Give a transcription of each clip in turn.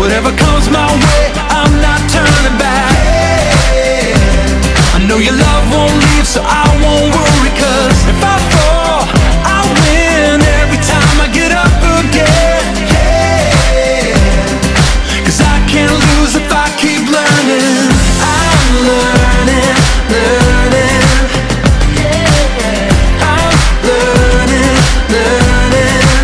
Whatever comes my way, I'm not turning back. I know your love won't leave, so I won't worry, 'cause if I fall, I win every time I get up again. 'Cause I can't lose if I keep learning. I'm learning, learning. I'm learning, learning.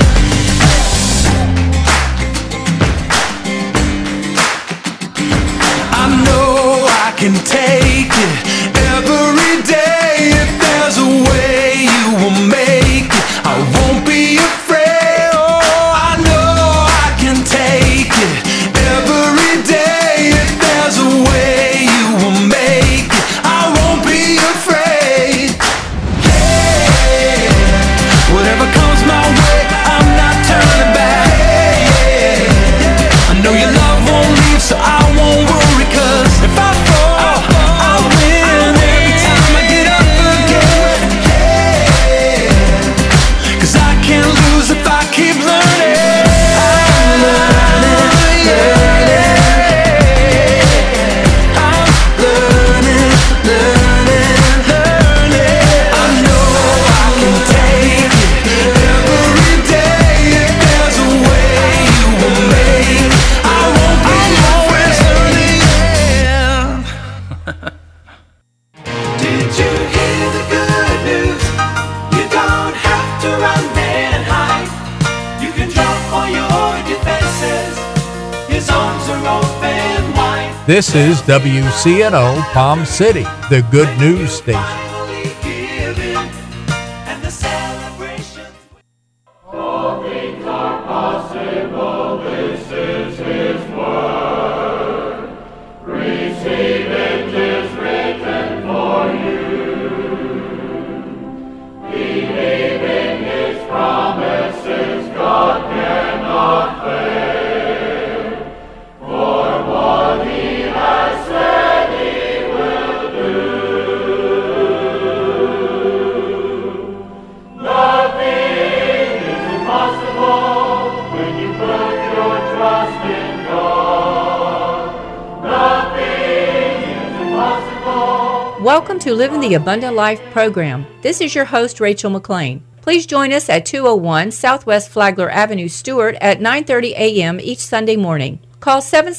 I know I can take it every day. If there's a way you will make it, I won't be afraid. Oh, I know I can take it every day. If there's a way you will make it, I won't be afraid. Yeah. Whatever comes my way, I'm not turning back. I know your love won't leave, so I won't worry, 'cause if I fall, I win every time I get up again. 'Cause I can't lose if I keep learning. I'm learning, learning. I'm learning, learning, learning. I know I can take it every day. If there's a way you will make it, I won't be always learning. Did you hear the good news? You don't have to run and hide. You can drop all your defenses. His arms are open wide. This is WCNO Palm City, the good news station. Finally given, and the celebration. Welcome to Living the Abundant Life program. This is your host, Rachel McLean. Please join us at 201 Southwest Flagler Avenue, Stuart at 9:30 a.m. each Sunday morning. Call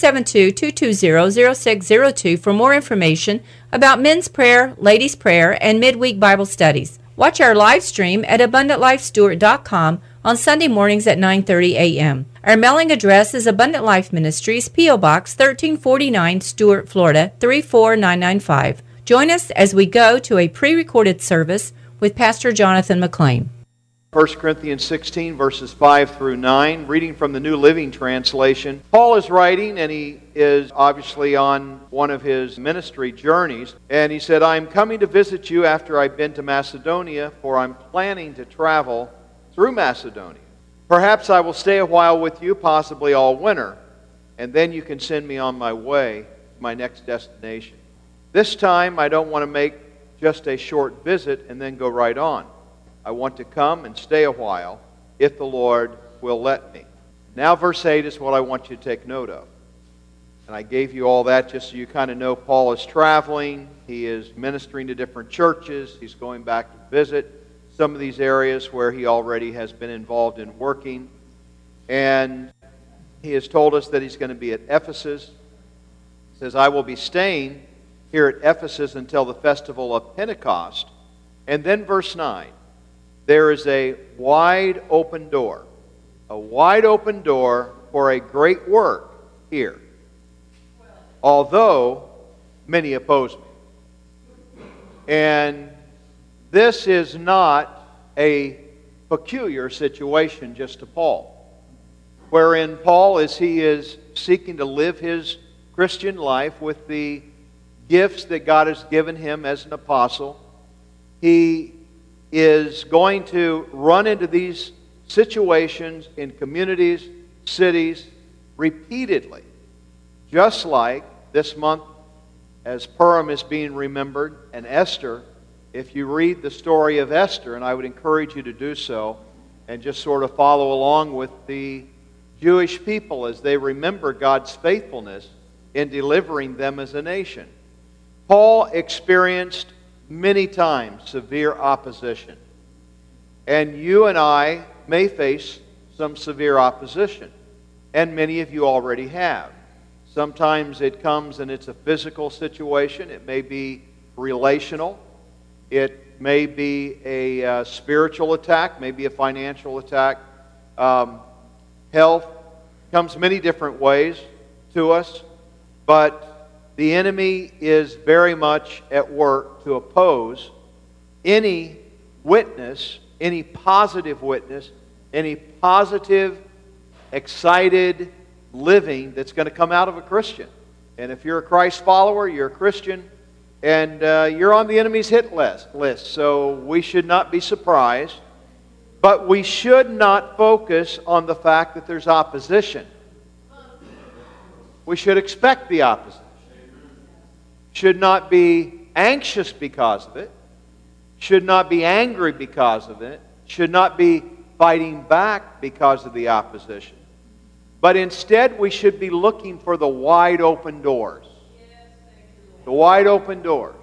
772-220-0602 for more information about men's prayer, ladies' prayer, and midweek Bible studies. Watch our live stream at abundantlifestuart.com on Sunday mornings at 9:30 a.m. Our mailing address is Abundant Life Ministries, P.O. Box 1349, Stuart, Florida 34995. Join us as we go to a pre-recorded service with Pastor Jonathan McLean. 1 Corinthians 16, verses 5 through 9, reading from the New Living Translation. Paul is writing, and he is obviously on one of his ministry journeys. And he said, I'm coming to visit you after I've been to Macedonia, for I'm planning to travel through Macedonia. Perhaps I will stay a while with you, possibly all winter, and then you can send me on my way to my next destination. This time, I don't want to make just a short visit and then go right on. I want to come and stay a while, if the Lord will let me. Now, verse 8 is what I want you to take note of. And I gave you all that just so you kind of know Paul is traveling. He is ministering to different churches. He's going back to visit some of these areas where he already has been involved in working. And he has told us that he's going to be at Ephesus. He says, I will be staying here at Ephesus until the festival of Pentecost. And then verse 9, there is a wide open door for a great work here, although many oppose me. And this is not a peculiar situation just to Paul, wherein Paul, as he is seeking to live his Christian life with the gifts that God has given him as an apostle, he is going to run into these situations in communities, cities, repeatedly. Just like this month, as Purim is being remembered, and Esther, if you read the story of Esther, and I would encourage you to do so, and just sort of follow along with the Jewish people as they remember God's faithfulness in delivering them as a nation. Paul experienced many times severe opposition. And you and I may face some severe opposition. And many of you already have. Sometimes it comes and it's a physical situation. It may be relational. It may be a spiritual attack, maybe a financial attack. Health comes many different ways to us. But the enemy is very much at work to oppose any witness, any positive witness, any positive, excited living that's going to come out of a Christian. And if you're a Christ follower, you're a Christian, and you're on the enemy's hit list. So we should not be surprised. But we should not focus on the fact that there's opposition. We should expect the opposition. Should not be anxious because of it. Should not be angry because of it. Should not be fighting back because of the opposition. But instead, we should be looking for the wide open doors. The wide open doors.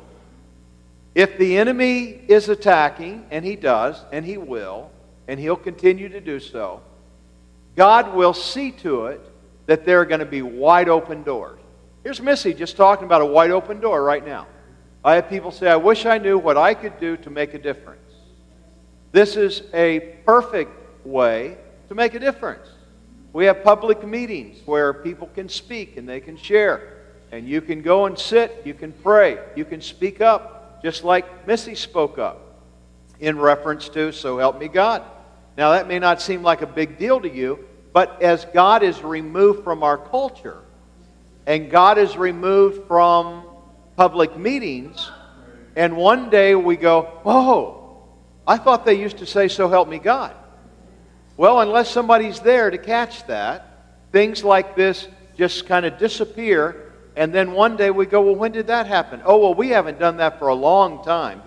If the enemy is attacking, and he does, and he will, and he'll continue to do so, God will see to it that there are going to be wide open doors. Here's Missy just talking about a wide open door right now. I have people say, I wish I knew what I could do to make a difference. This is a perfect way to make a difference. We have public meetings where people can speak and they can share. And you can go and sit, you can pray, you can speak up, just like Missy spoke up in reference to So Help Me God. Now that may not seem like a big deal to you, but as God is removed from our culture, and God is removed from public meetings, and one day we go, oh, I thought they used to say, so help me God. Well, unless somebody's there to catch that, things like this just kind of disappear, and then one day we go, well, when did that happen? Oh, well, we haven't done that for a long time.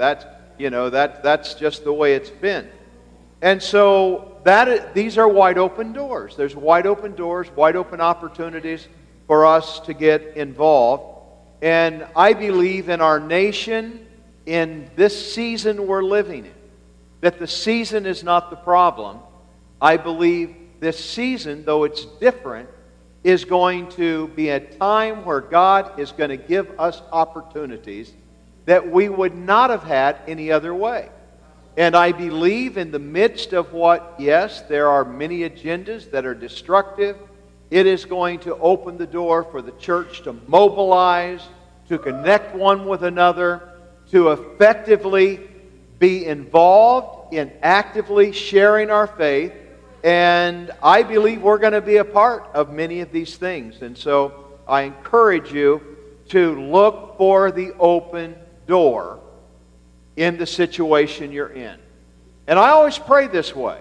That's just the way it's been. And so these are wide open doors. There's wide open doors, wide open opportunities for us to get involved. And I believe in our nation, in this season we're living in, that the season is not the problem. I believe this season, though it's different, is going to be a time where God is going to give us opportunities that we would not have had any other way. And I believe in the midst of what, yes, there are many agendas that are destructive, it is going to open the door for the church to mobilize, to connect one with another, to effectively be involved in actively sharing our faith. And I believe we're going to be a part of many of these things. And so I encourage you to look for the open door in the situation you're in. And I always pray this way.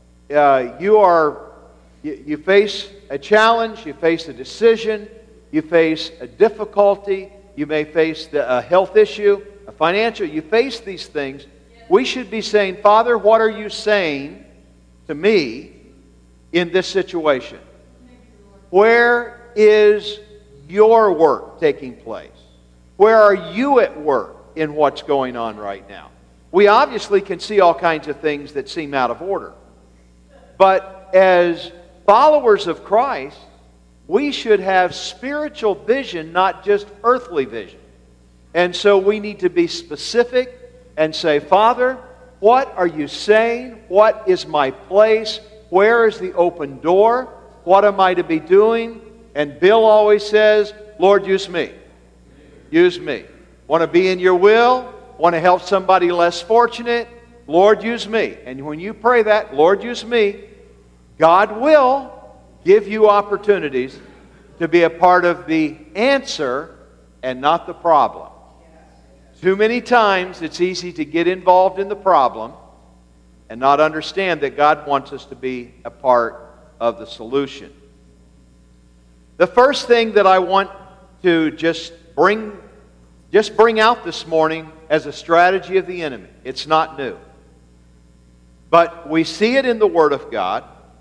You face a challenge, you face a decision, you face a difficulty, you may face a health issue, a financial, you face these things. We should be saying, Father, what are you saying to me in this situation? Where is your work taking place? Where are you at work in what's going on right now? We obviously can see all kinds of things that seem out of order. But as followers of Christ, we should have spiritual vision, not just earthly vision. And so we need to be specific and say, Father, what are you saying? What is my place? Where is the open door? What am I to be doing? And Bill always says, Lord, use me. Use me. Want to be in your will? Want to help somebody less fortunate? Lord, use me. And when you pray that, Lord, use me, God will give you opportunities to be a part of the answer and not the problem. Too many times it's easy to get involved in the problem and not understand that God wants us to be a part of the solution. The first thing that I want to just bring out this morning as a strategy of the enemy. It's not new. But we see it in the Word of God,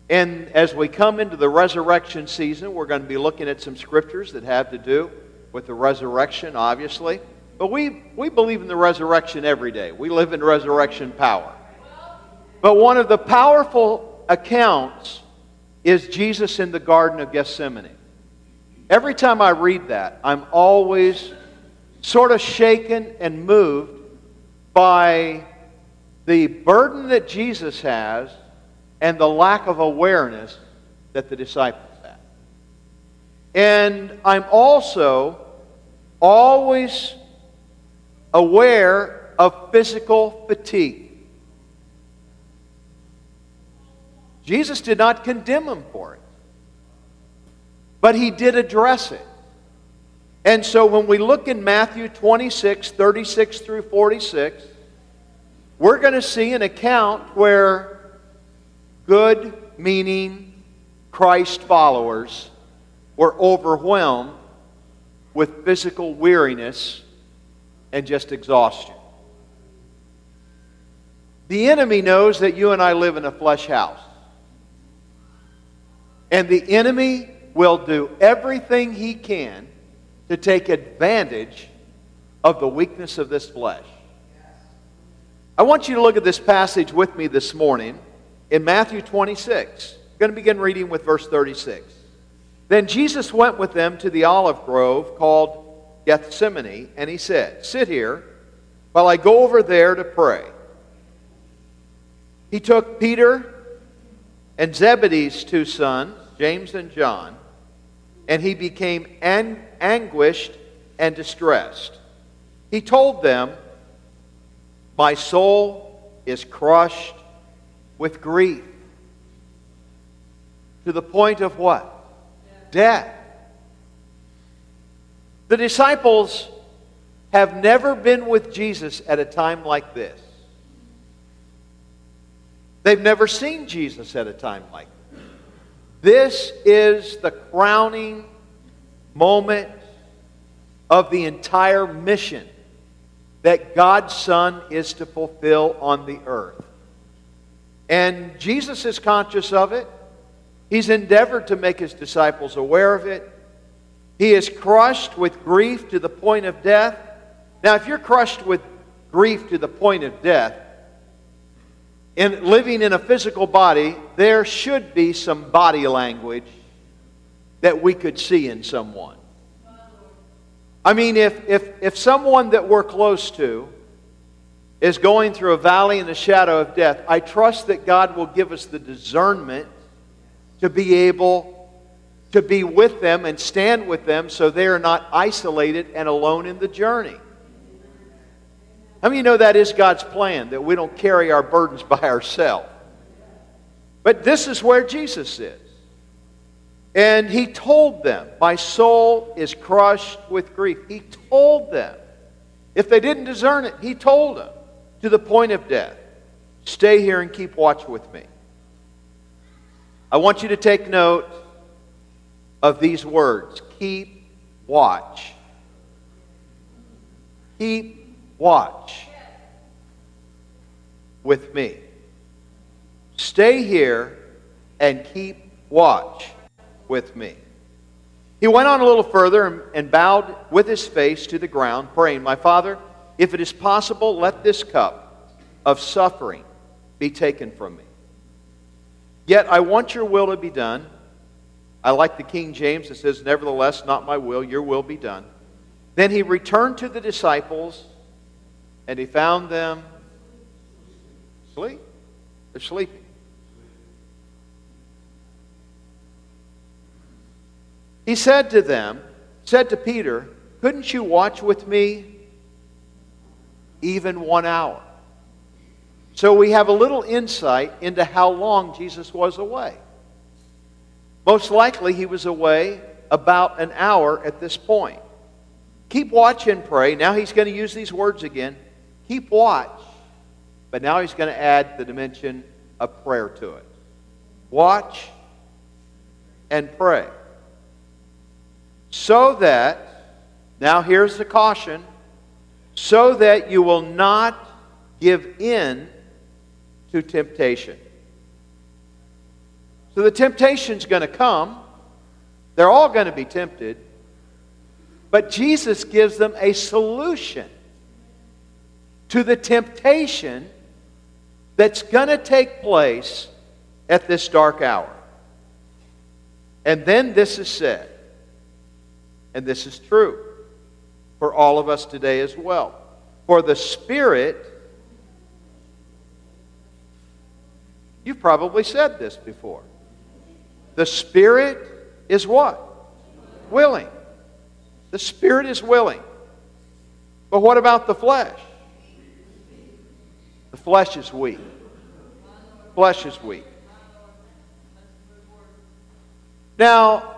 And as we come into the resurrection season, we're going to be looking at some scriptures that have to do with the resurrection, obviously. But we believe in the resurrection every day. We live in resurrection power. But one of the powerful accounts is Jesus in the Garden of Gethsemane. Every time I read that, I'm always sort of shaken and moved by the burden that Jesus has and the lack of awareness that the disciples have. And I'm also always aware of physical fatigue. Jesus did not condemn them for it, but He did address it. And so when we look in Matthew 26, 36 through 46, we're going to see an account where good, meaning Christ followers were overwhelmed with physical weariness and just exhaustion. The enemy knows that you and I live in a flesh house. And the enemy will do everything he can to take advantage of the weakness of this flesh. I want you to look at this passage with me this morning in Matthew 26. I'm going to begin reading with verse 36. Then Jesus went with them to the olive grove called Gethsemane, and He said, "Sit here while I go over there to pray." He took Peter and Zebedee's two sons, James and John, and He became anguished and distressed. He told them, "My soul is crushed with grief." To the point of what? Death. The disciples have never been with Jesus at a time like this. They've never seen Jesus at a time like this. This is the crowning moment of the entire mission that God's Son is to fulfill on the earth. And Jesus is conscious of it. He's endeavored to make His disciples aware of it. He is crushed with grief to the point of death. Now, if you're crushed with grief to the point of death, and living in a physical body, there should be some body language that we could see in someone. I mean, if someone that we're close to is going through a valley in the shadow of death, I trust that God will give us the discernment to be able to be with them and stand with them so they are not isolated and alone in the journey. How many of you know that is God's plan, that we don't carry our burdens by ourselves? But this is where Jesus is. And He told them, "My soul is crushed with grief." He told them. If they didn't discern it, He told them to the point of death, "Stay here and keep watch with me." I want you to take note of these words. Keep watch. Keep watch with me. Stay here and keep watch with me. He went on a little further and bowed with his face to the ground, praying, "My Father, if it is possible, let this cup of suffering be taken from me. Yet I want your will to be done." I like the King James that says, "Nevertheless, not my will, your will be done." Then He returned to the disciples, and He found them asleep. They're sleeping. He said to Peter, "Couldn't you watch with me even 1 hour?" So we have a little insight into how long Jesus was away. Most likely He was away about an hour at this point. Keep watch and pray. Now He's going to use these words again. Keep watch. But now He's going to add the dimension of prayer to it. Watch and pray. So that, now here's the caution, so that you will not give in to temptation. So the temptation's going to come. They're all going to be tempted. But Jesus gives them a solution to the temptation that's going to take place at this dark hour. And then this is said, and this is true for all of us today as well. For the Spirit, you've probably said this before. The Spirit is what? Willing. The Spirit is willing. But what about the flesh? The flesh is weak. Flesh is weak. Now,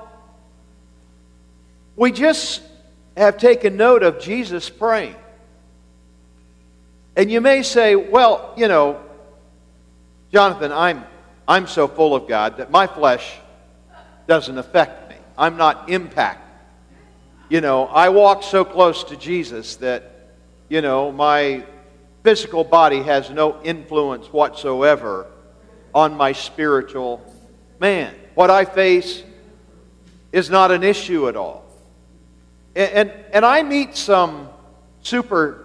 we just have taken note of Jesus praying. And you may say, well, you know, Jonathan, I'm so full of God that my flesh doesn't affect me. I'm not impacted. You know, I walk so close to Jesus that, you know, my physical body has no influence whatsoever on my spiritual man. What I face is not an issue at all. And I meet some super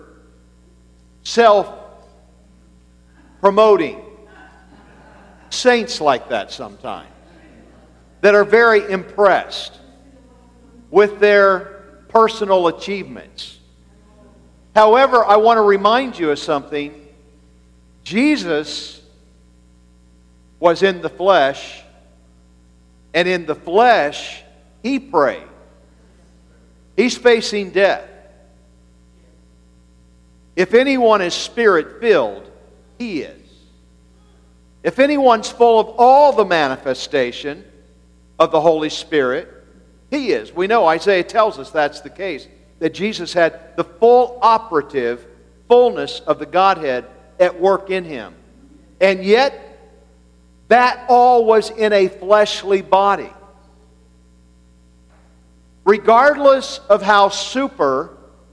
self-promoting saints like that sometimes that are very impressed with their personal achievements. However, I want to remind you of something. Jesus was in the flesh, and in the flesh, He prayed. He's facing death. If anyone is Spirit-filled, He is. If anyone's full of all the manifestation of the Holy Spirit, He is. We know Isaiah tells us that's the case, that Jesus had the full operative fullness of the Godhead at work in Him. And yet, that all was in a fleshly body. Regardless of how super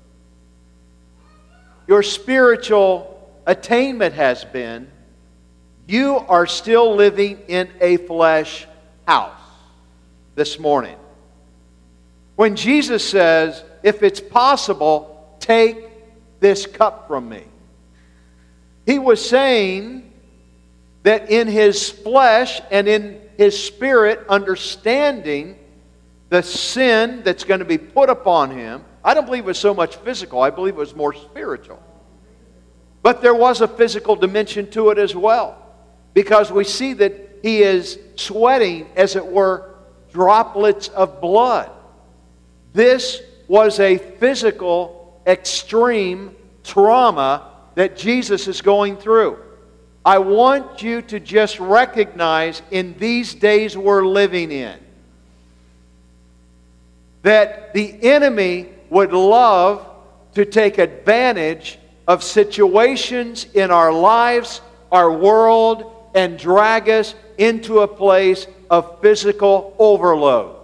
your spiritual attainment has been, you are still living in a flesh house this morning. When Jesus says, if it's possible, take this cup from me, He was saying that in His flesh and in His spirit, understanding the sin that's going to be put upon Him. I don't believe it was so much physical. I believe it was more spiritual. But there was a physical dimension to it as well, because we see that He is sweating, as it were, droplets of blood. This was a physical, extreme trauma that Jesus is going through. I want you to just recognize in these days we're living in that the enemy would love to take advantage of situations in our lives, our world, and drag us into a place of physical overload.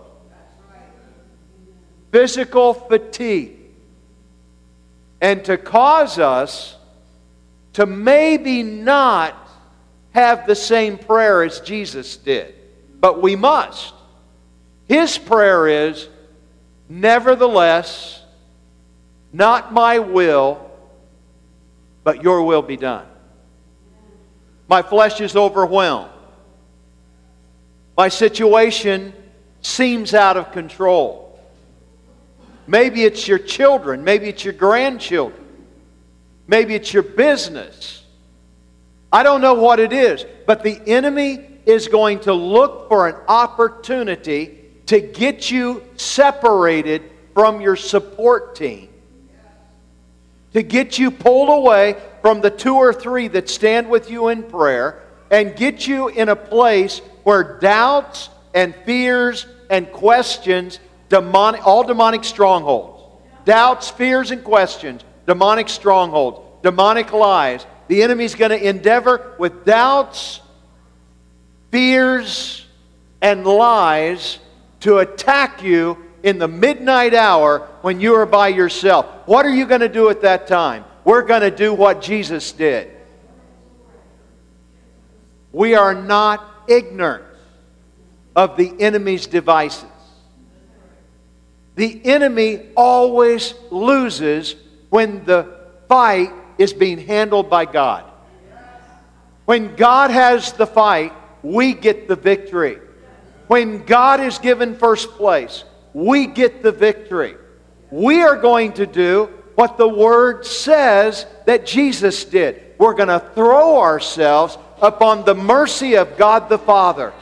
Physical fatigue. And to cause us to maybe not have the same prayer as Jesus did. But we must. His prayer is, nevertheless, not my will, but your will be done. My flesh is overwhelmed. My situation seems out of control. Maybe it's your children. Maybe it's your grandchildren. Maybe it's your business. I don't know what it is, but the enemy is going to look for an opportunity to get you separated from your support team, to get you pulled away from the 2 or 3 that stand with you in prayer, and get you in a place where doubts and fears and questions, all demonic strongholds, doubts, fears, and questions, demonic strongholds, demonic lies. The enemy's going to endeavor with doubts, fears, and lies to attack you in the midnight hour when you are by yourself. What are you going to do at that time? We're going to do what Jesus did. We are not ignorant of the enemy's devices. The enemy always loses when the fight is being handled by God. When God has the fight, we get the victory. When God is given first place, we get the victory. We are going to do what the Word says that Jesus did. We're going to throw ourselves upon the mercy of God the Father.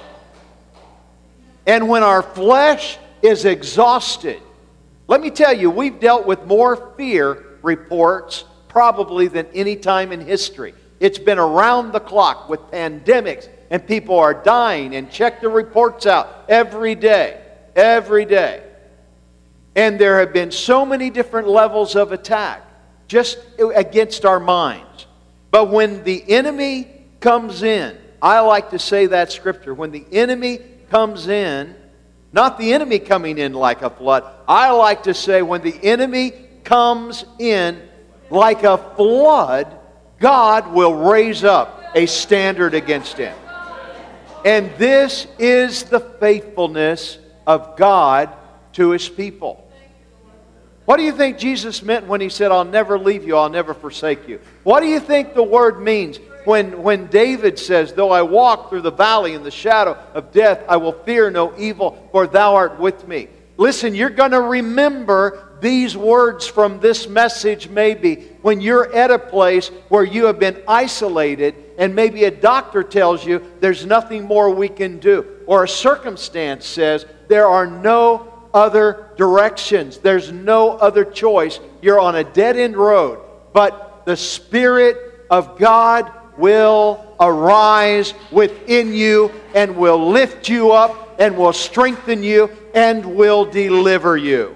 And when our flesh is exhausted, let me tell you, we've dealt with more fear reports probably than any time in history. It's been around the clock with pandemics, and people are dying, and check the reports out every day. Every day. And there have been so many different levels of attack just against our minds. But when the enemy comes in, I like to say that scripture, when the enemy comes in, not the enemy coming in like a flood, I like to say when the enemy comes in like a flood, God will raise up a standard against him. And this is the faithfulness of God to His people. What do you think Jesus meant when He said, I'll never leave you, I'll never forsake you? What do you think the word means when David says, though I walk through the valley in the shadow of death, I will fear no evil, for thou art with me? Listen, you're going to remember these words from this message maybe when you're at a place where you have been isolated and maybe a doctor tells you there's nothing more we can do, or a circumstance says there are no other directions, there's no other choice, you're on a dead-end road. But the Spirit of God will arise within you and will lift you up and will strengthen you and will deliver you.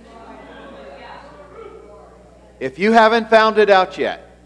If you haven't found it out yet,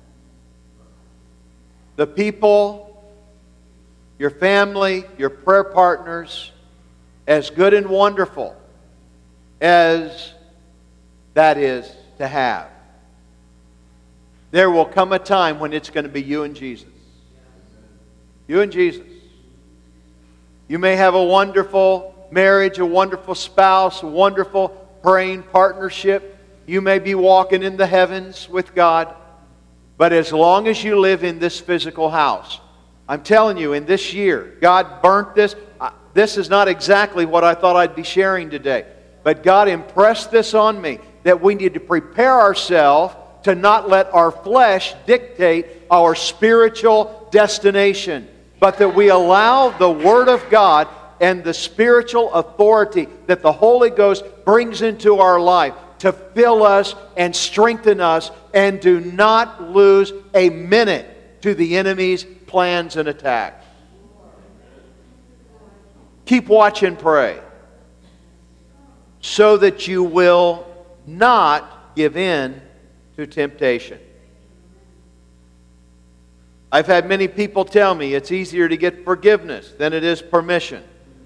the people, your family, your prayer partners, as good and wonderful as that is to have, there will come a time when it's going to be you and Jesus. You and Jesus. You may have a wonderful marriage, a wonderful spouse, a wonderful praying partnership. You may be walking in the heavens with God. But as long as you live in this physical house, I'm telling you, in this year, God burnt this. This is not exactly what I thought I'd be sharing today. But God impressed this on me, that we need to prepare ourselves to not let our flesh dictate our spiritual destination, but that we allow the Word of God and the spiritual authority that the Holy Ghost brings into our life to fill us and strengthen us, and do not lose a minute to the enemy's plans and attacks. Keep watch and pray so that you will not give in to temptation. I've had many people tell me it's easier to get forgiveness than it is permission.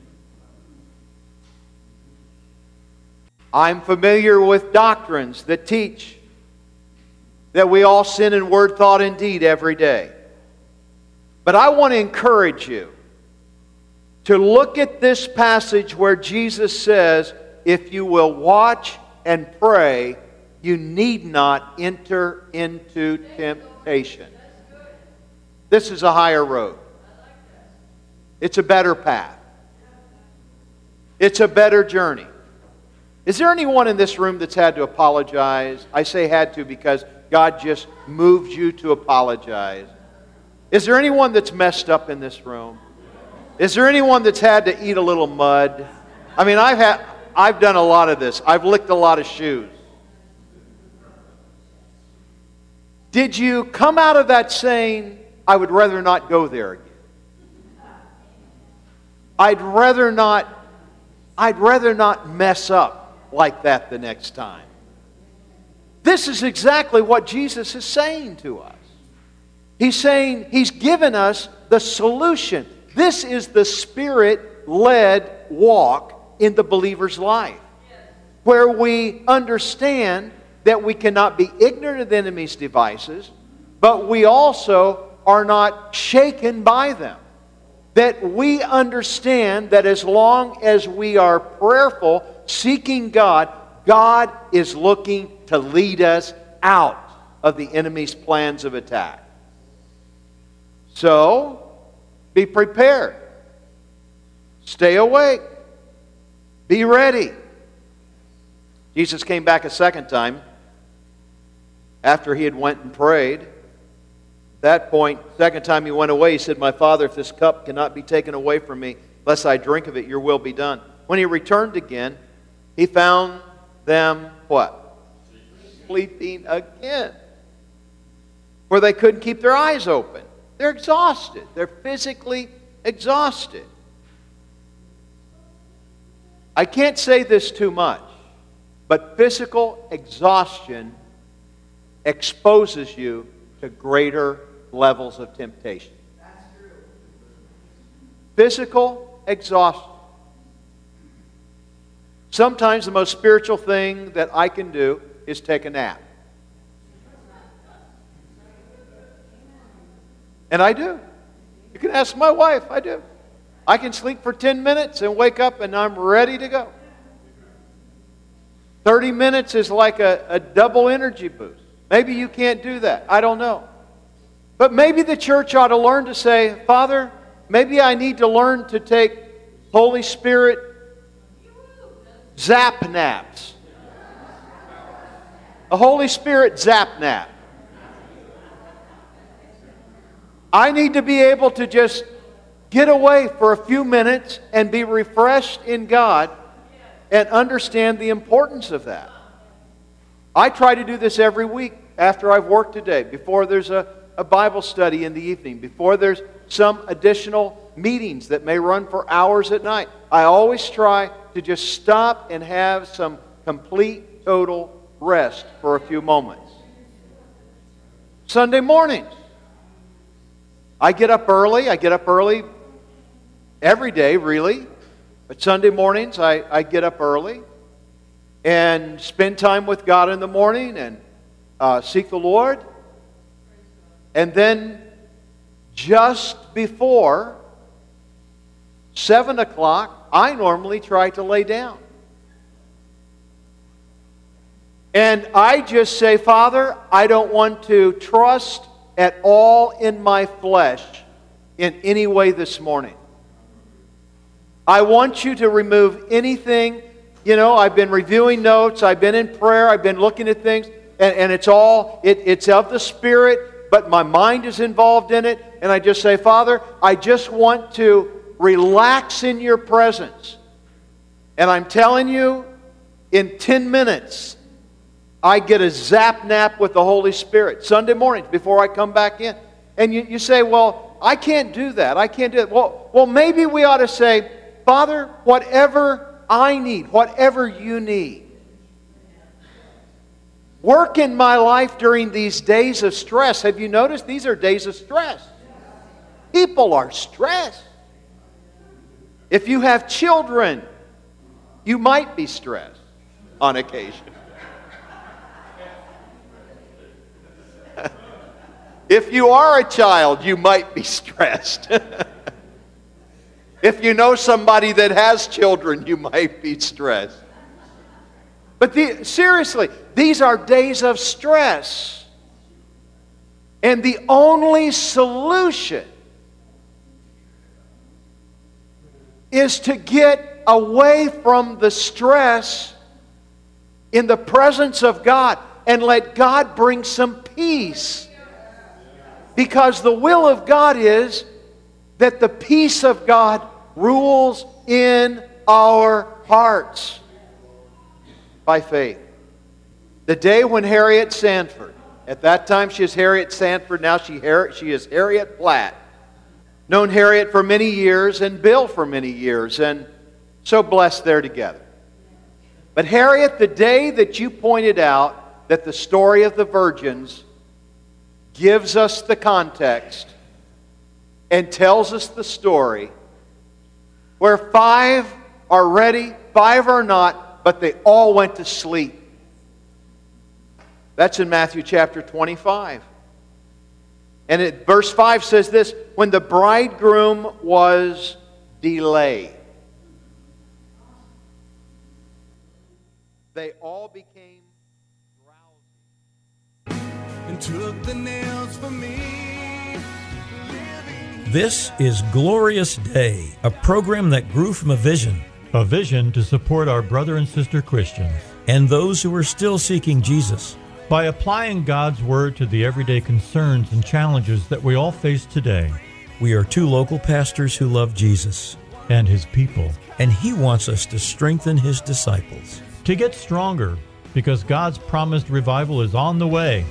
I'm familiar with doctrines that teach that we all sin in word, thought, and deed every day. But I want to encourage you to look at this passage where Jesus says, if you will watch and pray, you need not enter into temptation. This is a higher road. It's a better path. It's a better journey. Is there anyone in this room that's had to apologize? I say had to because God just moved you to apologize. Is there anyone that's messed up in this room? Is there anyone that's had to eat a little mud? I mean, I've done a lot of this. I've licked a lot of shoes. Did you come out of that saying, I would rather not go there again? I'd rather not mess up like that the next time. This is exactly what Jesus is saying to us. He's saying He's given us the solution. This is the Spirit-led walk in the believer's life, where we understand that we cannot be ignorant of the enemy's devices, but we also are not shaken by them. that we understand that as long as we are prayerful, seeking God, God is looking to lead us out of the enemy's plans of attack. So, be prepared. Stay awake. Be ready. Jesus came back a second time after he had went and prayed. At that point, second time he went away, he said, "My Father, if this cup cannot be taken away from me, lest I drink of it, your will be done." When he returned again, he found them, what? Sleeping again. Where they couldn't keep their eyes open. They're exhausted. They're physically exhausted. I can't say this too much, but physical exhaustion exposes you to greater levels of temptation. Physical exhaustion. Sometimes the most spiritual thing that I can do is take a nap. And I do. You can ask my wife, I do. I can sleep for 10 minutes and wake up and I'm ready to go. 30 minutes is like a double energy boost. Maybe you can't do that. I don't know. But maybe the church ought to learn to say, Father, maybe I need to learn to take Holy Spirit zap naps. A Holy Spirit zap nap. I need to be able to just get away for a few minutes and be refreshed in God and understand the importance of that. I try to do this every week after I've worked today, before there's a Bible study in the evening, before there's some additional meetings that may run for hours at night. I always try to just stop and have some complete, total rest for a few moments. Sunday mornings. I get up early. I get up early every day, really. But Sunday mornings, I get up early and spend time with God in the morning and seek the Lord. And then just before 7 o'clock, I normally try to lay down. And I just say, Father, I don't want to trust at all in my flesh in any way this morning. I want you to remove anything. You know, I've been reviewing notes, I've been in prayer, I've been looking at things, and it's all, it's of the Spirit, but my mind is involved in it, and I just say, Father, I just want to relax in your presence. And I'm telling you, in 10 minutes, I get a zap nap with the Holy Spirit. Sunday mornings before I come back in. And you say, well, I can't do that. I can't do it. Well, maybe we ought to say, Father, whatever I need, whatever you need, work in my life during these days of stress. Have you noticed these are days of stress? People are stressed. If you have children, you might be stressed on occasion. If you are a child, you might be stressed. If you know somebody that has children, you might be stressed. But seriously, these are days of stress. And the only solution is to get away from the stress in the presence of God and let God bring some peace. Because the will of God is that the peace of God rules in our hearts by faith. The day when Harriet Sanford, at that time she is Harriet Sanford, now she is Harriet Platt. Known Harriet for many years and Bill for many years, and so blessed they're together. But Harriet, the day that you pointed out that the story of the virgins gives us the context and tells us the story where 5 are ready, 5 are not, but they all went to sleep. That's in Matthew chapter 25. And verse 5 says this, when the bridegroom was delayed, they all became drowsy. And took the nails for me. This is Glorious Day, a program that grew from a vision to support our brother and sister Christians and those who are still seeking Jesus. by applying God's Word to the everyday concerns and challenges that we all face today. We are two local pastors who love Jesus, And His people. and He wants us to strengthen His disciples. To get stronger, because God's promised revival is on the way.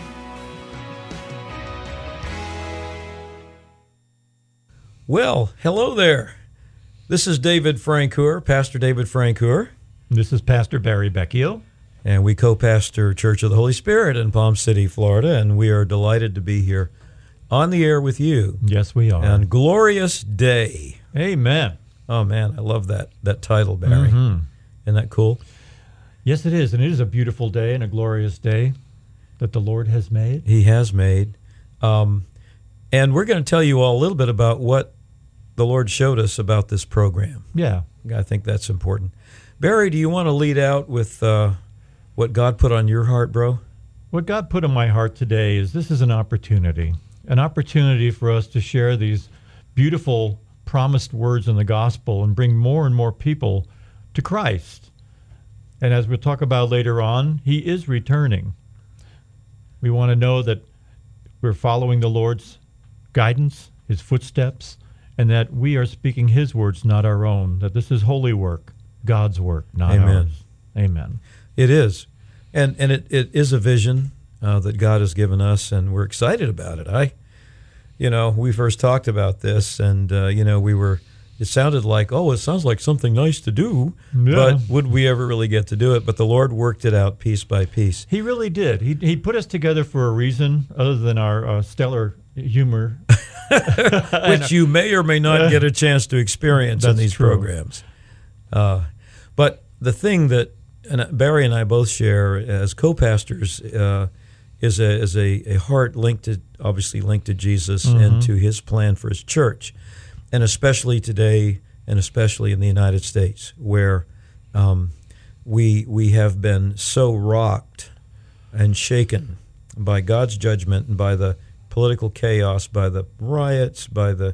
Well, hello there. This is David Francoeur, Pastor David Francoeur, This is Pastor Barry Becchio. and we co-pastor Church of the Holy Spirit in Palm City, Florida, and we are delighted to be here on the air with you Yes, we are. on Glorious Day. Amen. Oh, man, I love that title, Barry. Mhm. Isn't that cool? Yes, it is. And it is a beautiful day and a glorious day that the Lord has made. He has made. And we're going to tell you all a little bit about what the Lord showed us about this program. Yeah. I think that's important. Barry, do you want to lead out with what God put on your heart, bro? What God put in my heart today is this is an opportunity for us to share these beautiful promised words in the gospel and bring more and more people to Christ. And as we'll talk about later on, He is returning. We want to know that we're following the Lord's guidance, His footsteps, and that we are speaking His words, not our own, that this is holy work, God's work, not Amen. ours. Amen. It is. And it is a vision that God has given us, and we're excited about it. We first talked about this, and, it sounded like, it sounds like something nice to do, Yeah. but would we ever really get to do it? But the Lord worked it out piece by piece. He really did. He put us together for a reason other than our stellar humor. Which you may or may not get a chance to experience in That's these true. programs. But the thing that Barry and I both share as co-pastors is a heart linked to Jesus and to His plan for His church, and especially today, and especially in the United States, where we have been so rocked and shaken by God's judgment and by the political chaos, by the riots, by the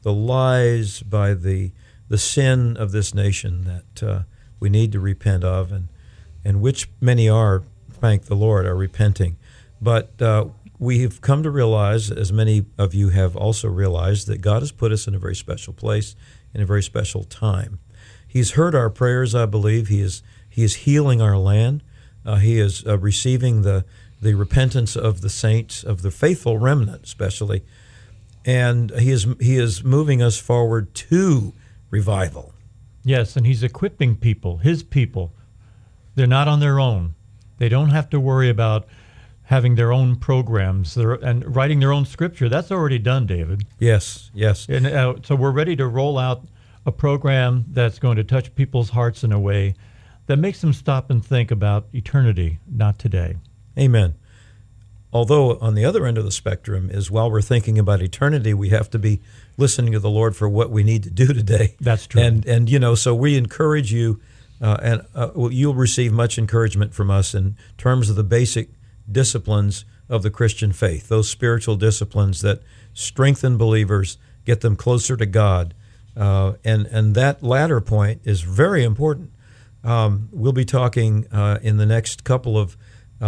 lies, by the sin of this nation that we need to repent of, and which many are, thank the Lord, are repenting. But we have come to realize, as many of you have also realized, that God has put us in a very special place, in a very special time. He's heard our prayers, I believe. He is healing our land. He is receiving the repentance of the saints, of the faithful remnant especially, and he is moving us forward to revival. Yes, and He's equipping people, His people. They're not on their own. They don't have to worry about having their own programs and writing their own scripture. That's already done, David. Yes. And so we're ready to roll out a program that's going to touch people's hearts in a way that makes them stop and think about eternity, not today. Amen. Although on the other end of the spectrum is, while we're thinking about eternity, we have to be listening to the Lord for what we need to do today. That's true. And so we encourage you, you'll receive much encouragement from us in terms of the basic disciplines of the Christian faith, those spiritual disciplines that strengthen believers, get them closer to God. And that latter point is very important. We'll be talking in the next couple of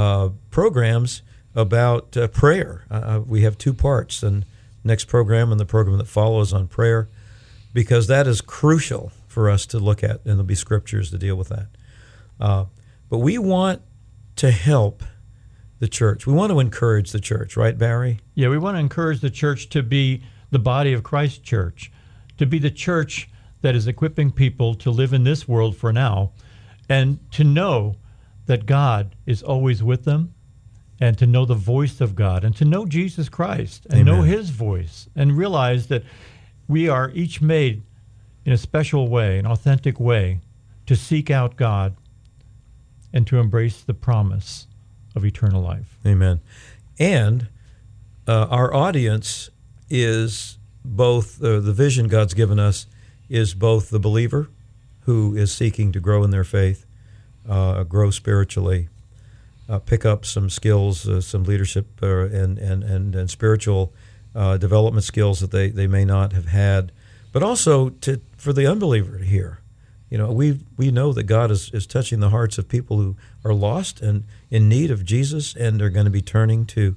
programs about prayer. We have two parts, and next program and the program that follows on prayer, because that is crucial for us to look at, and there'll be scriptures to deal with that. But we want to help the church. We want to encourage the church, right, Barry? Yeah, we want to encourage the church to be the body of Christ church, to be the church that is equipping people to live in this world for now, and to know that God is always with them, and to know the voice of God, and to know Jesus Christ, and know Amen. His voice, and realize that we are each made in a special way, an authentic way, to seek out God and to embrace the promise of eternal life. Amen. And our audience is both, the vision God's given us is both the believer who is seeking to grow in their faith, grow spiritually, pick up some skills, some leadership and spiritual development skills that they may not have had, but also for the unbeliever to hear. You know, we know that God is touching the hearts of people who are lost and in need of Jesus, and they're going to be turning to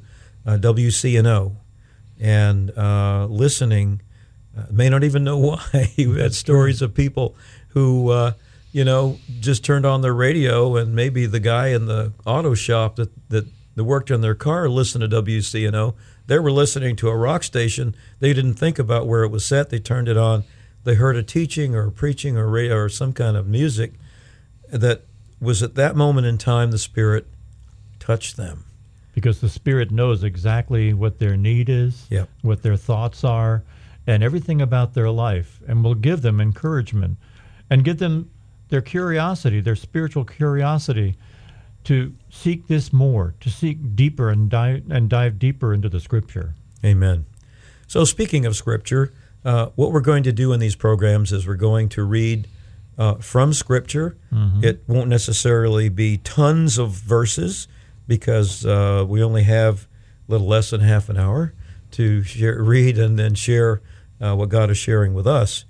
WCNO and listening. May not even know why. We've had stories of people who, just turned on their radio, and maybe the guy in the auto shop that worked on their car listened to WCNO. They were listening to a rock station. They didn't think about where it was set. They turned it on. They heard a teaching or a preaching or radio or some kind of music that was at that moment in time the Spirit touched them. Because the Spirit knows exactly what their need is, Yep. what their thoughts are, and everything about their life, and will give them encouragement and give them their curiosity, their spiritual curiosity, to seek this more, to seek deeper and dive deeper into the Scripture. Amen. So speaking of Scripture, what we're going to do in these programs is we're going to read from Scripture. Mm-hmm. It won't necessarily be tons of verses because we only have a little less than half an hour to read and then share what God is sharing with us.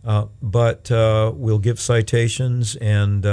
But we'll give citations, and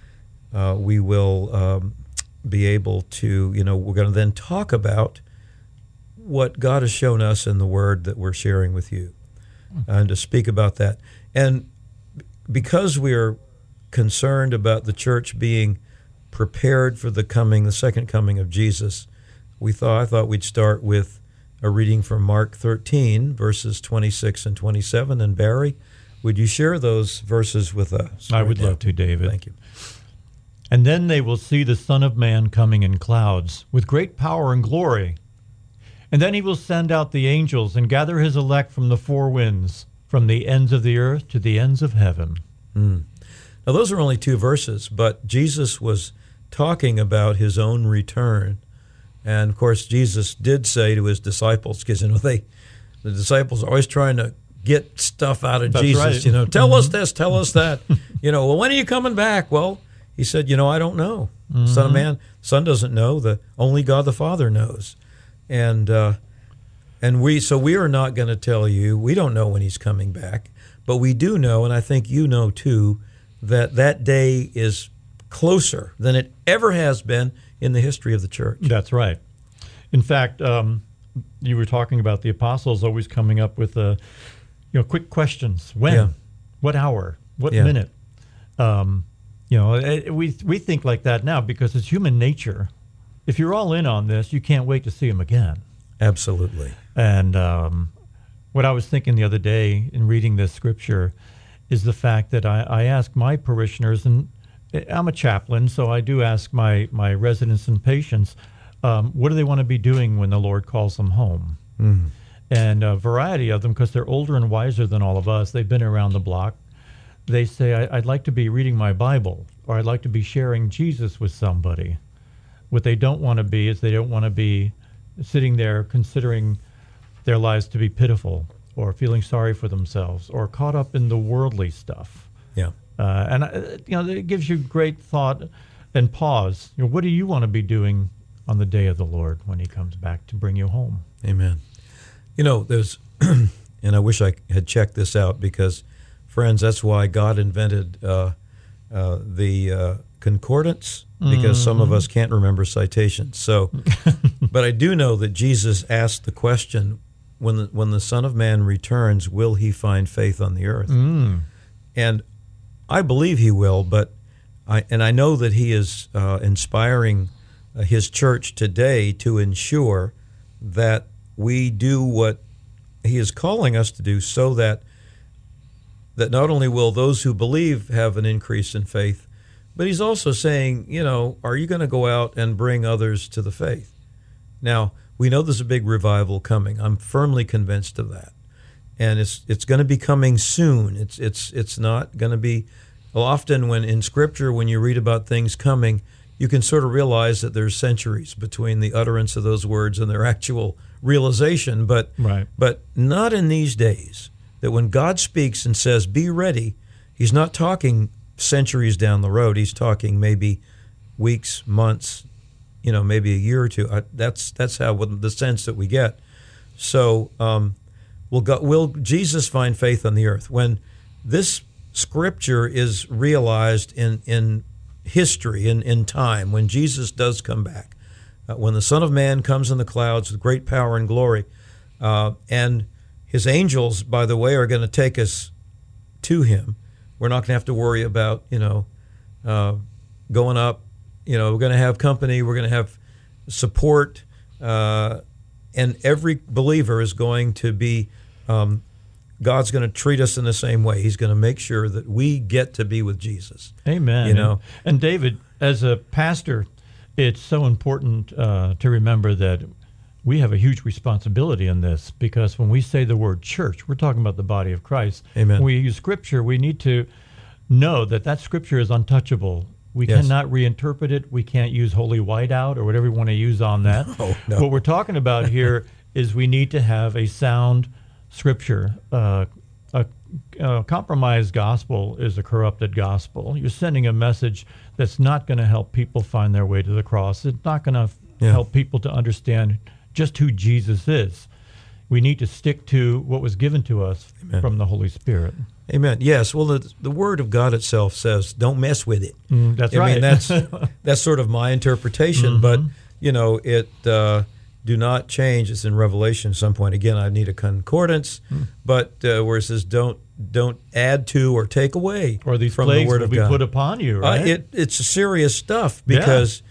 we will be able to, we're going to then talk about what God has shown us in the Word that we're sharing with you, and to speak about that. And because we're concerned about the church being prepared for the second coming of Jesus, I thought we'd start with a reading from Mark 13, verses 26 and 27. And Barry, would you share those verses with us? I would love to, David. Thank you. And then they will see the Son of Man coming in clouds with great power and glory. And then he will send out the angels and gather his elect from the four winds, from the ends of the earth to the ends of heaven. Now, those are only two verses, but Jesus was talking about his own return. And, of course, Jesus did say to his disciples, because, the disciples are always trying to get stuff out of That's Jesus, right. Tell us this, tell us that. Well, when are you coming back? Well, he said, I don't know. Mm-hmm. Son of Man, Son doesn't know. Only God the Father knows. And we are not going to tell you. We don't know when he's coming back, but we do know, and I think you know too, that day is closer than it ever has been in the history of the church. That's right. In fact, you were talking about the apostles always coming up with quick questions. When? Yeah. What hour? What Yeah. minute? We think like that now because it's human nature. If you're all in on this, you can't wait to see him again. Absolutely. And what I was thinking the other day in reading this scripture is the fact that I ask my parishioners, and I'm a chaplain, so I do ask my residents and patients, what do they want to be doing when the Lord calls them home? Mm. And a variety of them, because they're older and wiser than all of us, they've been around the block, they say, I'd like to be reading my Bible, or I'd like to be sharing Jesus with somebody. What they don't want to be is they don't want to be sitting there considering their lives to be pitiful, or feeling sorry for themselves, or caught up in the worldly stuff. Yeah. And it gives you great thought and pause. What do you want to be doing on the day of the Lord when he comes back to bring you home? Amen. There's, and I wish I had checked this out because, friends, that's why God invented the concordance, because some of us can't remember citations. So, but I do know that Jesus asked the question, when the Son of Man returns, will he find faith on the earth? And I believe he will, but I know that he is inspiring his church today to ensure that we do what he is calling us to do, so that not only will those who believe have an increase in faith, but he's also saying, are you going to go out and bring others to the faith? Now, we know there's a big revival coming. I'm firmly convinced of that. And it's going to be coming soon. It's not going to be, often when in Scripture, when you read about things coming, you can sort of realize that there's centuries between the utterance of those words and their actual realization. But Right. but not in these days. That when God speaks and says, "Be ready," He's not talking centuries down the road. He's talking maybe weeks, months, maybe a year or two. That's how the sense that we get. So, will Jesus find faith on the earth when this Scripture is realized in history, in time, when Jesus does come back, when the Son of Man comes in the clouds with great power and glory, and His angels, by the way, are going to take us to Him. We're not going to have to worry about, going up. We're going to have company. We're going to have support, and every believer is going to be. God's going to treat us in the same way. He's going to make sure that we get to be with Jesus. Amen. And David, as a pastor, it's so important to remember that we have a huge responsibility in this, because when we say the word church, we're talking about the body of Christ. Amen. When we use Scripture, we need to know that Scripture is untouchable. We Yes. cannot reinterpret it. We can't use holy whiteout or whatever we want to use on that. No. What we're talking about here is we need to have a sound Scripture. A compromised gospel is a corrupted gospel. You're sending a message that's not going to help people find their way to the cross. It's not going to help people to understand just who Jesus is. We need to stick to what was given to us from the Holy Spirit. Amen. Yes. Well, the Word of God itself says, "Don't mess with it." That's I right. mean, that's sort of my interpretation. But do not change. It's in Revelation at some point. Again, I need a concordance. But where it says, "Don't add to or take away," Or these from the plagues Word will of be God. put upon you, right? It's serious stuff because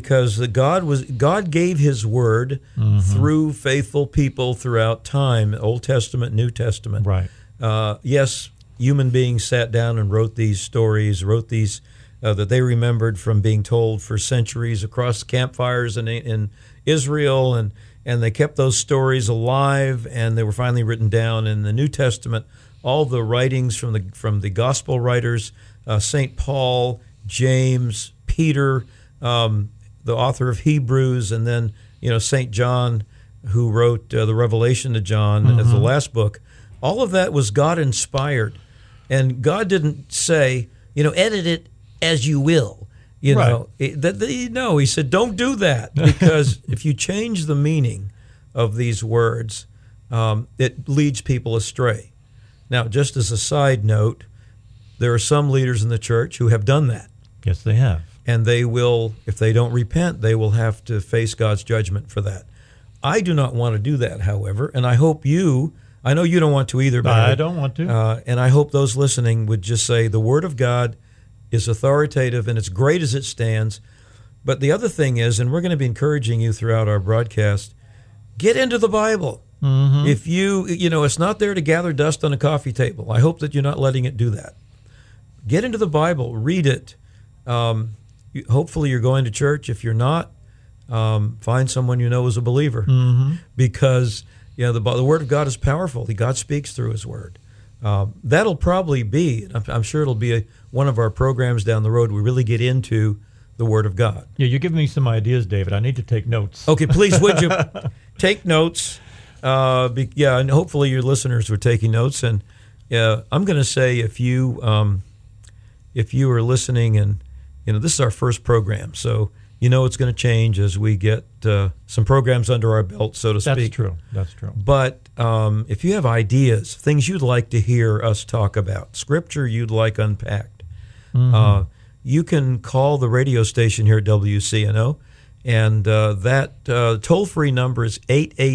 God gave His Word through faithful people throughout time, Old Testament, New Testament. Right. Yes, human beings sat down and wrote these stories, that they remembered from being told for centuries across campfires in Israel, and they kept those stories alive, and they were finally written down in the New Testament. All the writings from the gospel writers, St. Paul, James, Peter, the author of Hebrews, and then St. John, who wrote the Revelation to John as the last book. All of that was God inspired, and God didn't say, edit it as you will. No, He said, don't do that, because if you change the meaning of these words, it leads people astray. Now, just as a side note, there are some leaders in the church who have done that. Yes, they have. And they will, if they don't repent, they will have to face God's judgment for that. I do not want to do that, however, and I hope I know you don't want to either, Barry. I don't want to. And I hope those listening would just say the Word of God is authoritative and it's great as it stands. But the other thing is, and we're going to be encouraging you throughout our broadcast, get into the Bible. If it's not there to gather dust on a coffee table. I hope that you're not letting it do that. Get into the Bible, read it. Hopefully you're going to church. If you're not, find someone you know is a believer, because the Word of God is powerful. God speaks through His Word. That'll probably be, I'm sure it'll be one of our programs down the road. We really get into the Word of God. Yeah, you're giving me some ideas, David. I need to take notes. Okay, please, would you take notes? And hopefully your listeners were taking notes. And I'm going to say, if you are listening, and this is our first program, so it's going to change as we get some programs under our belt, so to speak. That's true. But if you have ideas, things you'd like to hear us talk about, Scripture you'd like unpacked, you can call the radio station here at WCNO, and that toll-free number is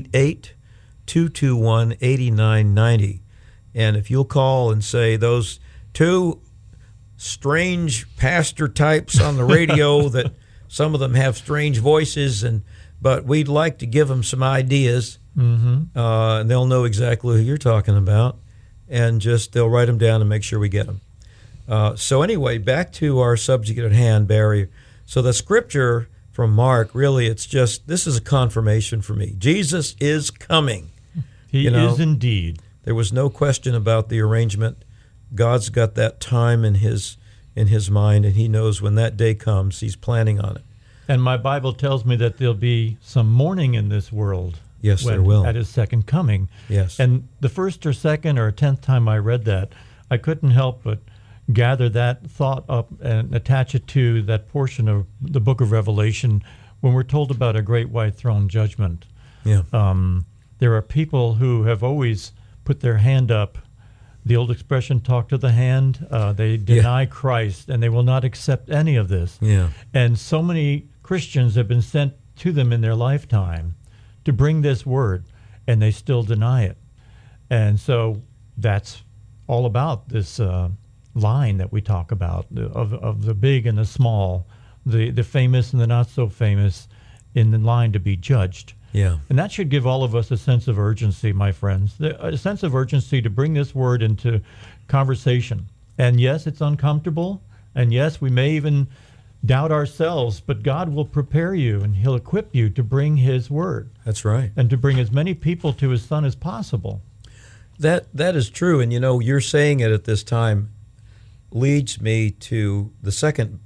888-221-8990. And if you'll call and say, those two strange pastor types on the radio that some of them have strange voices, but we'd like to give them some ideas, and they'll know exactly who you're talking about, and they'll write them down and make sure we get them. So anyway, back to our subject at hand, Barry. So the Scripture from Mark, really, this is a confirmation for me. Jesus is coming. He is indeed. There was no question about the arrangement. God's got that time in his mind, and He knows when that day comes. He's planning on it. And my Bible tells me that there'll be some mourning in this world. Yes, there will. At his second coming. Yes. And the first or second or 10th time I read that, I couldn't help but gather that thought up and attach it to that portion of the book of Revelation when we're told about a great white throne judgment. Yeah. There are people who have always put their hand up. The old expression, talk to the hand. They deny Christ, and they will not accept any of this. Yeah. And so many Christians have been sent to them in their lifetime to bring this word, and they still deny it. And so that's all about this line that we talk about, of the big and the small, the famous and the not so famous, in the line to be judged. Yeah. And that should give all of us a sense of urgency, my friends, a sense of urgency to bring this word into conversation. And yes, it's uncomfortable. And yes, we may even doubt ourselves, but God will prepare you and he'll equip you to bring his word. That's right. And to bring as many people to his son as possible. That is true. And, you're saying it at this time leads me to the second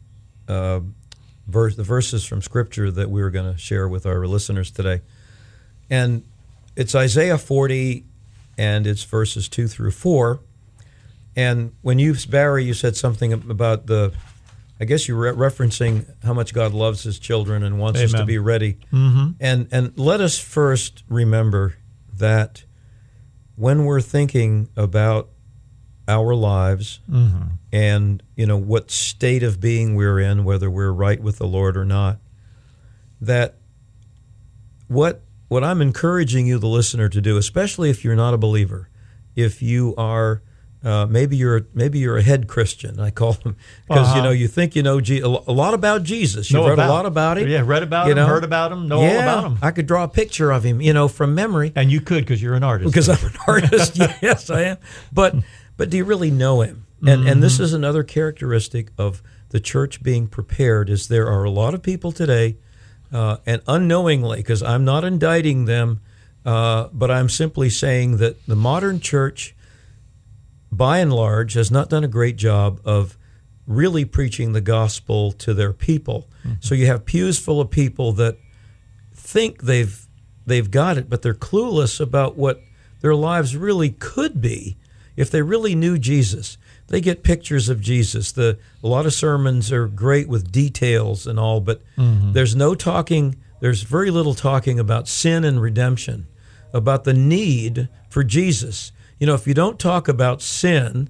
verse, the verses from Scripture that we were going to share with our listeners today. And it's Isaiah 40, and it's verses 2 through 4. And when Barry, you said something about I guess you were referencing how much God loves his children and wants us to be ready. Mm-hmm. And let us first remember that when we're thinking about our lives and, what state of being we're in, whether we're right with the Lord or not, that what I'm encouraging you, the listener, to do, especially if you're not a believer, if you are maybe you're a head Christian, I call them, because you think you know a lot about Jesus. You've read a lot about him. Yeah, read about him, heard about him, know all about him. I could draw a picture of him, from memory. And you could, because you're an artist. Because I'm an artist. Yes, I am. But do you really know him? And this is another characteristic of the church being prepared, is there are a lot of people today, and unknowingly, because I'm not indicting them, but I'm simply saying that the modern church, by and large, has not done a great job of really preaching the gospel to their people. So you have pews full of people that think they've got it, but they're clueless about what their lives really could be if they really knew Jesus. They get pictures of Jesus. A lot of sermons are great with details and all, but there's very little talking about sin and redemption, about the need for Jesus. If you don't talk about sin,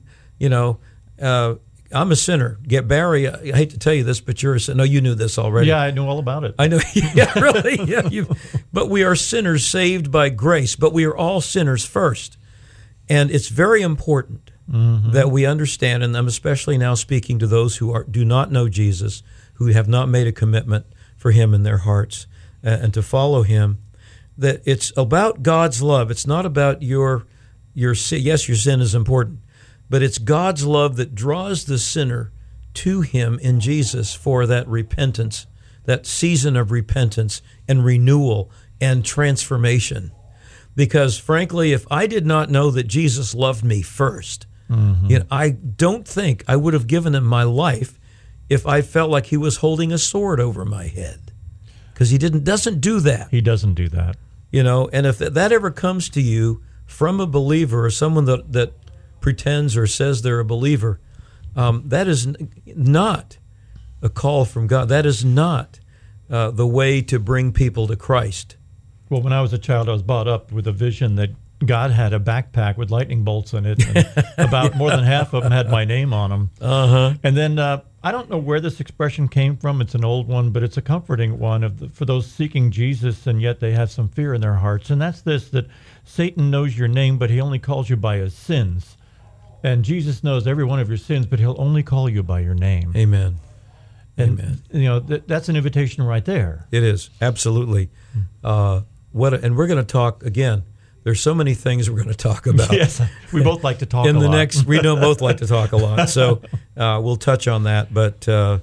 I'm a sinner. Barry, I hate to tell you this, but you're a sinner. No, you knew this already. Yeah, I knew all about it. I know. Yeah, really. Yeah, but we are sinners saved by grace, but we are all sinners first. And it's very important that we understand, and I'm especially now speaking to those who do not know Jesus, who have not made a commitment for him in their hearts and to follow him, that it's about God's love. It's not about your sin. Yes, your sin is important, but it's God's love that draws the sinner to him in Jesus for that repentance, that season of repentance and renewal and transformation. Because frankly, if I did not know that Jesus loved me first, I don't think I would have given him my life if I felt like he was holding a sword over my head. Because he doesn't do that. He doesn't do that. And if that ever comes to you from a believer or someone that pretends or says they're a believer, that is not a call from God. That is not the way to bring people to Christ. Well, when I was a child, I was brought up with a vision that God had a backpack with lightning bolts in it, and about more than half of them had my name on them. And then I don't know where this expression came from. It's an old one, but it's a comforting one for those seeking Jesus, and yet they have some fear in their hearts. And that's this, that Satan knows your name, but he only calls you by his sins. And Jesus knows every one of your sins, but he'll only call you by your name. Amen. And, that's an invitation right there. It is, absolutely. And we're going to talk, again, there's so many things we're going to talk about. Yes, we both like to talk a lot. We both like to talk a lot, so we'll touch on that. But, the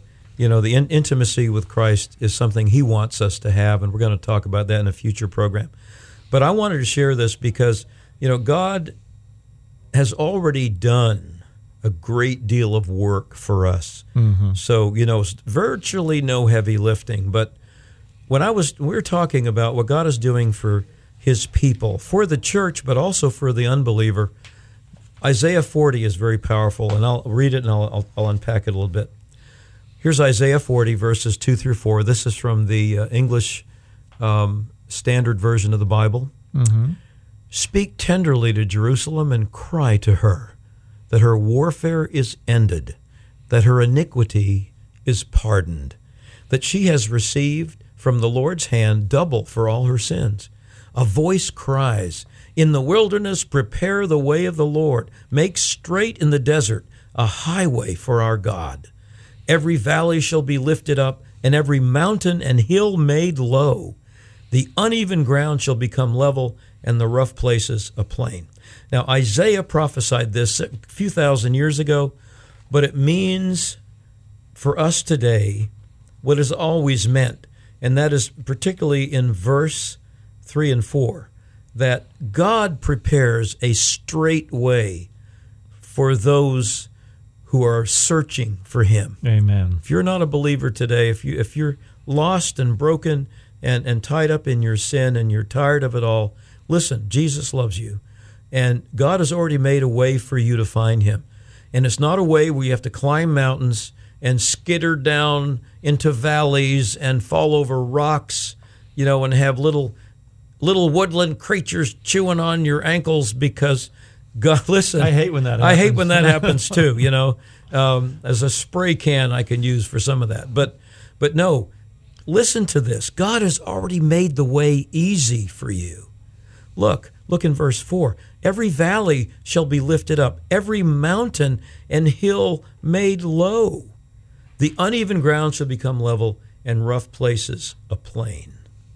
intimacy with Christ is something he wants us to have, and we're going to talk about that in a future program. But I wanted to share this because, God has already done a great deal of work for us. So, it's virtually no heavy lifting, but we're talking about what God is doing for his people, for the church, but also for the unbeliever. Isaiah 40 is very powerful, and I'll read it and I'll unpack it a little bit. Here's Isaiah 40, verses 2 through 4. This is from the English Standard Version of the Bible. Mm-hmm. Speak tenderly to Jerusalem and cry to her that her warfare is ended, that her iniquity is pardoned, that she has received from the Lord's hand double for all her sins. A voice cries, in the wilderness prepare the way of the Lord, make straight in the desert a highway for our God. Every valley shall be lifted up, and every mountain and hill made low. The uneven ground shall become level, and the rough places a plain. Now, Isaiah prophesied this a few thousand years ago, but it means for us today what is always meant, and that is particularly in verse 3 and 4, that God prepares a straight way for those who are searching for him. Amen. If you're not a believer today, if you're lost and broken and tied up in your sin and you're tired of it all, listen, Jesus loves you. And God has already made a way for you to find him. And it's not a way where you have to climb mountains and skitter down into valleys and fall over rocks, and have little woodland creatures chewing on your ankles because God, listen. I hate when that happens. I hate when that happens too, as a spray can I can use for some of that. But no, listen to this. God has already made the way easy for you. Look in verse 4. Every valley shall be lifted up, every mountain and hill made low. The uneven ground shall become level, and rough places a plain.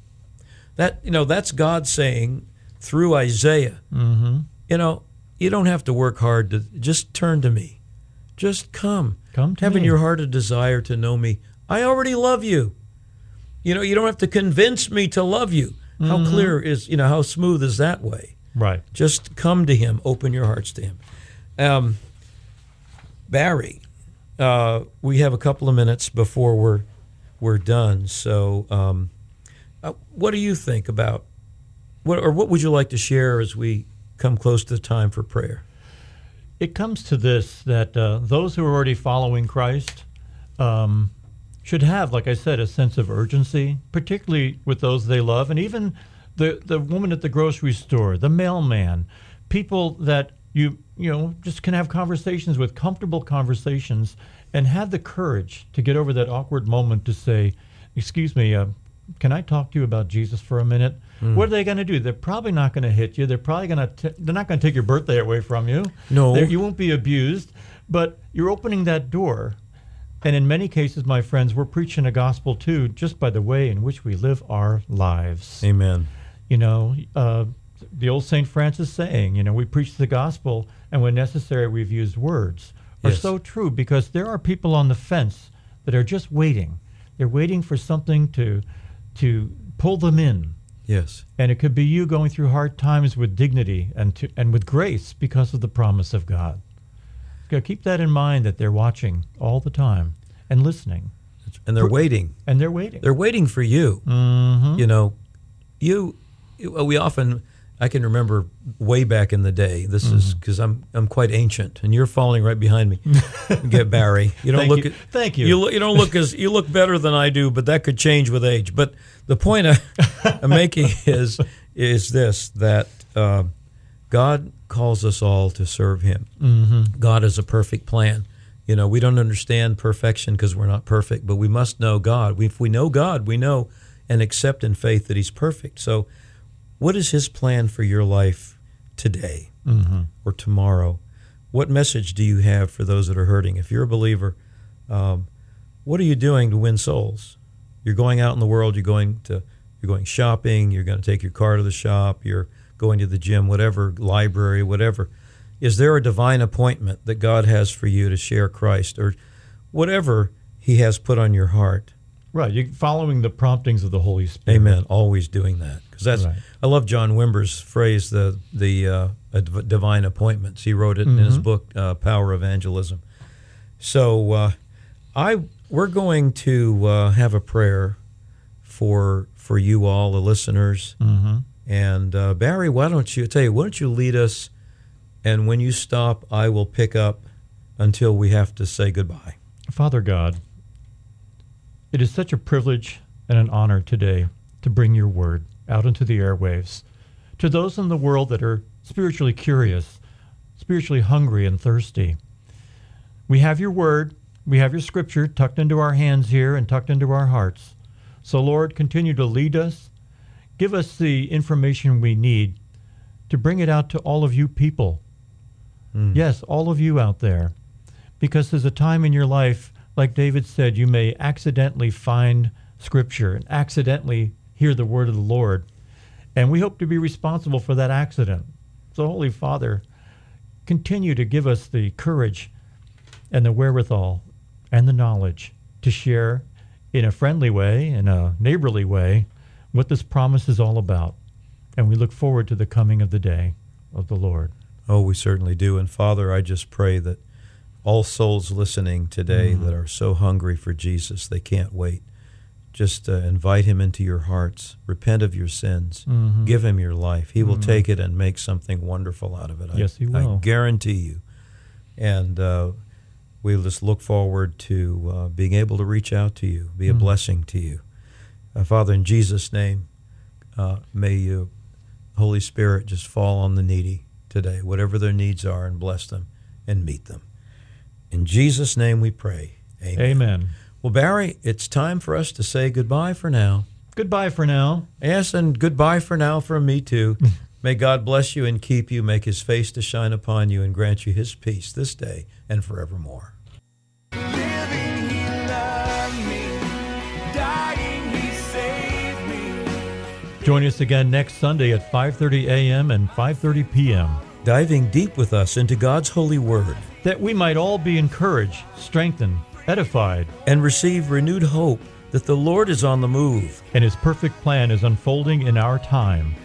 That's God saying through Isaiah, Mm-hmm. You don't have to work hard to just turn to me. Just come. Come to Having me. your heart a desire to know me. I already love you. You don't have to convince me to love you. How Mm-hmm. clear is, how smooth is that way? Right. Just come to him. Open your hearts to him. Barry, we have a couple of minutes before we're done. So what do you think about, what would you like to share as we come close to the time for prayer? It comes to this, that those who are already following Christ should have, like I said, a sense of urgency, particularly with those they love, and even the woman at the grocery store, the mailman, people that you just can have conversations with, comfortable conversations, and have the courage to get over that awkward moment to say, excuse me, can I talk to you about Jesus for a minute? What are they going to do? They're probably not going to hit you. They're probably they're not going to take your birthday away from you. No. You won't be abused, but you're opening that door. And in many cases, my friends, we're preaching a gospel too, just by the way in which we live our lives. Amen. The old St. Francis saying, we preach the gospel, and when necessary, we've used words, are Yes. so true, because there are people on the fence that are just waiting. They're waiting for something to pull them in. Yes. And it could be you going through hard times with dignity and with grace because of the promise of God. So keep that in mind, that they're watching all the time and listening. And they're waiting. And they're waiting. They're waiting for you. Mm-hmm. We often, I can remember way back in the day, this is because I'm quite ancient, and you're falling right behind me. Get Barry. You don't Thank look. you. Thank you. You don't look you look better than I do, but that could change with age. But the point I'm making is this, that God calls us all to serve him. Mm-hmm. God has a perfect plan. We don't understand perfection because we're not perfect, but we must know God. If we know God, we know and accept in faith that he's perfect. So what is his plan for your life today or tomorrow? What message do you have for those that are hurting? If you're a believer, what are you doing to win souls? You're going out in the world, you're going shopping, you're going to take your car to the shop, you're going to the gym, whatever, library, whatever. Is there a divine appointment that God has for you to share Christ, or whatever he has put on your heart? Right. You're following the promptings of the Holy Spirit. Amen. Always doing that, because that's. Right. I love John Wimber's phrase, the divine appointments. He wrote it in his book, Power Evangelism. So we're going to have a prayer for you all, the listeners. Mm-hmm. And Barry, why don't you lead us? And when you stop, I will pick up until we have to say goodbye. Father God, it is such a privilege and an honor today to bring your word out into the airwaves to those in the world that are spiritually curious, spiritually hungry and thirsty. We have your word, we have your scripture tucked into our hands here and tucked into our hearts. So Lord, continue to lead us. Give us the information we need to bring it out to all of you people. Yes, all of you out there. Because there's a time in your life, like David said, you may accidentally find scripture and accidentally hear the word of the Lord. And we hope to be responsible for that accident. So Holy Father, continue to give us the courage and the wherewithal and the knowledge to share in a friendly way, in a neighborly way, what this promise is all about. And we look forward to the coming of the day of the Lord. Oh, we certainly do. And Father, I just pray that all souls listening today that are so hungry for Jesus, they can't wait. Just invite him into your hearts. Repent of your sins. Give him your life. He will take it and make something wonderful out of it. Yes, he will. I guarantee you. And we'll just look forward to being able to reach out to you, be a blessing to you. Father, in Jesus' name, may you, Holy Spirit, just fall on the needy today, whatever their needs are, and bless them and meet them. In Jesus' name we pray. Amen. Amen. Well, Barry, it's time for us to say goodbye for now. Goodbye for now. Yes, and goodbye for now from me too. May God bless you and keep you, make his face to shine upon you, and grant you his peace this day and forevermore. Living, he loved me. Dying, he saved me. Join us again next Sunday at 5:30 a.m. and 5:30 p.m. Diving deep with us into God's holy word, that we might all be encouraged, strengthened, edified, and receive renewed hope that the Lord is on the move. and his perfect plan is unfolding in our time.